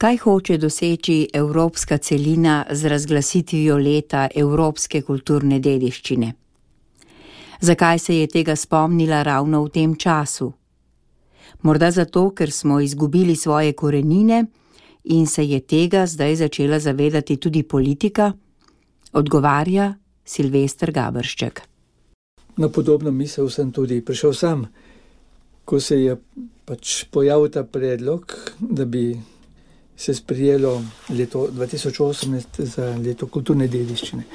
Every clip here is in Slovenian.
Kaj hoče doseči evropska celina z razglasitvijo leta evropske kulturne dediščine? Zakaj se je tega spomnila ravno v tem času? Morda zato, ker smo izgubili svoje korenine in se je tega zdaj začela zavedati tudi politika? Odgovarja Silvester Gabršček. Na podobno misel sem tudi prišel sam, ko se je pojavil ta predlog, da bi se sprijelo leto 2018 za leto kulturne dediščine.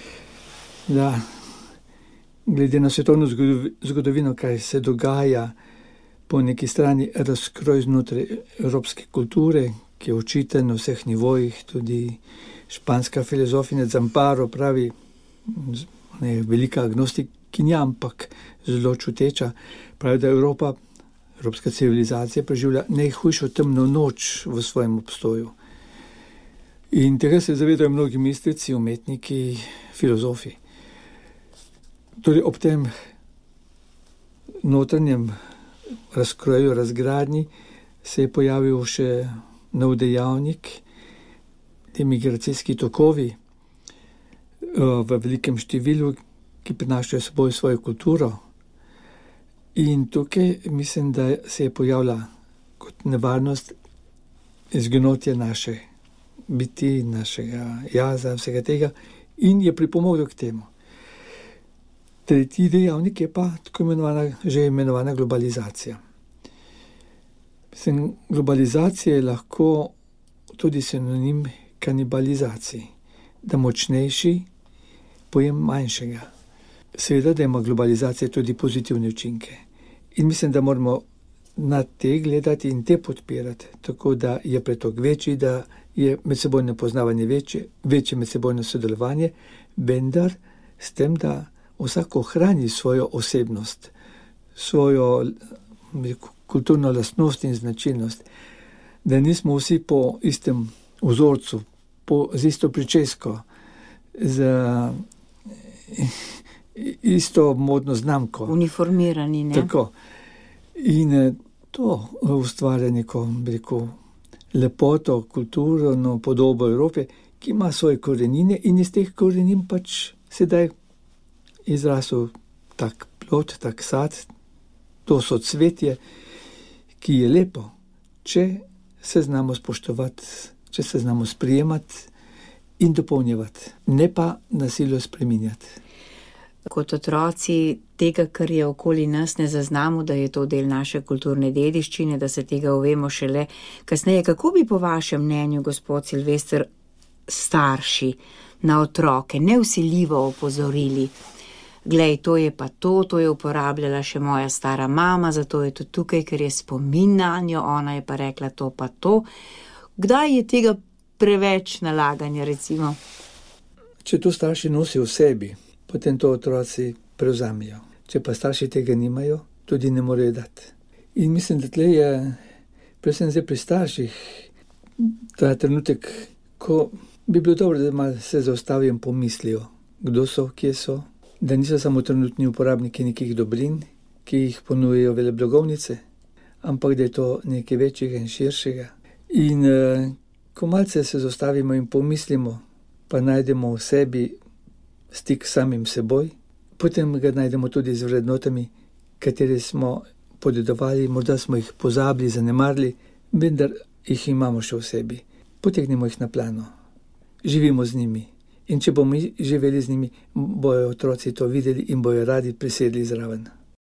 Da, glede na svetovno zgodovino, kaj se dogaja po neki strani razkroj znotraj evropske kulture, ki je očiten na vseh nivojih, tudi španska filozofinja Zamparo pravi, ne velika agnostikinja, ampak zelo čuteča, pravi, da evropska civilizacija preživlja najhujšo temno noč v svojem obstoju. In tega se zavedajo mnogi mistici, umetniki, filozofi. Torej ob tem notranjem razkroju, razgradnji se je pojavil še nov dejavnik, ti migracijski tokovi v velikem številu, ki prinašajo s seboj svojo kulturo. In tukaj mislim, da se je pojavila kot nevarnost izginotja naše biti, našega jaza, vsega tega in je pripomogel k temu. Tretji dejavnik je pa tako imenovana globalizacija. Mislim, globalizacija je lahko tudi sinonim kanibalizaciji, da močnejši pojem manjšega. Seveda, da ima globalizacija tudi pozitivne učinke. In mislim, da moramo na te gledati in te podpirati, tako da je pretok večji, da je medsebojno poznavanje večje medsebojno sodelovanje, vendar s tem, da vsak ohrani svojo osebnost, svojo kulturno lastnost in značilnost, da nismo vsi po istem vzorcu, z isto pričesko, z isto modno znamko. Uniformirani, ne? Tako. In to ustvarja neko, lepoto, kulturno podobo Evrope, ki ima svoje korenine in iz teh korenin sedaj izrasel tak plod, tak sad, to soцветje, ki je lepo, če se znamo spoštovati, če se znamo sprijemati in dopolnjevati, ne pa na silo spreminjati. Kot otroci tega, kar je okoli nas, ne zaznamo, da je to del naše kulturne dediščine, da se tega uvemo šele kasneje. Kako bi po vašem mnenju, gospod Silvester, starši na otroke nevsiljivo opozorili? Glej, to je pa to je uporabljala še moja stara mama, zato je to tukaj, ker je spomin nanjo, ona je pa rekla to pa to. Kdaj je tega preveč nalaganja, recimo? Če to starši nosijo v sebi, potem to otroci prevzamejo. Če pa starši tega nimajo, tudi ne morejo dati. In mislim, da tle je, predvsem zdaj pri starših, ta trenutek, ko bi bilo dobro, da malo se zaustavijo in pomislijo, kdo so, kje so, da niso samo trenutni uporabniki nekih dobrin, ki jih ponujajo veleblagovnice, ampak da je to nekaj večjega in širšega. In ko malce se zaustavimo in pomislimo, pa najdemo v sebi stik s samim seboj, potem ga najdemo tudi z vrednotami, katere smo podedovali, morda smo jih pozabili, zanemarili, vendar jih imamo še v sebi. Potegnemo jih na plano, živimo z njimi. In če bomo živeli z njimi, bojo otroci to videli in bojo radi prisedli zraven.